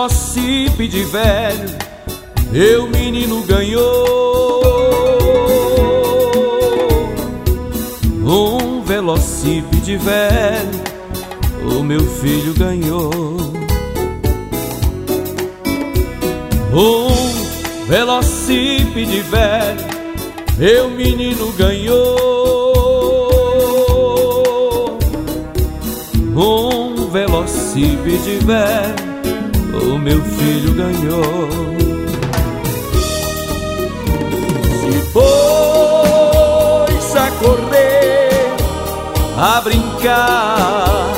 velocípede velho, meu menino ganhou. Um velocípede velho, o meu filho ganhou. Um velocípede velho, meu menino ganhou. Um velocípede velho, o meu filho ganhou. Se pôs a correr, a brincar,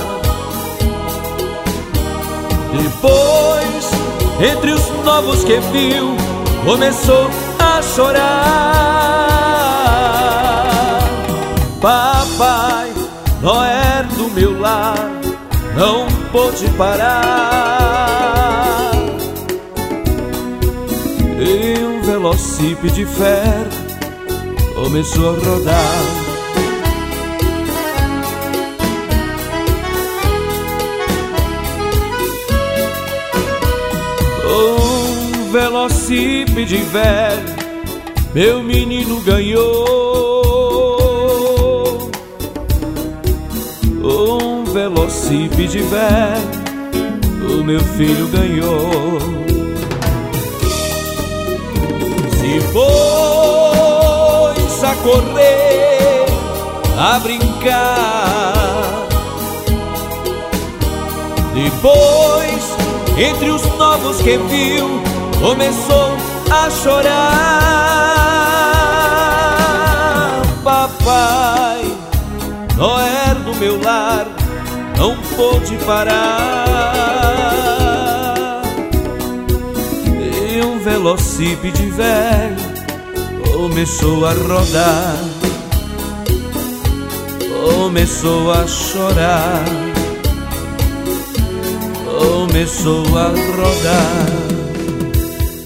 depois, entre os novos que viu, começou a chorar. Papai Noé do meu lar não pôde parar. E um velocípede ferro começou a rodar. Um velocípede velho, meu menino ganhou. Um velocípede velho, o meu filho ganhou. Se pôs a correr, a brincar, depois, entre os novos que viu, começou a chorar. Papai Noé do meu lar não pôde parar. E um velocípede velho começou a rodar, começou a chorar, começou a rodar.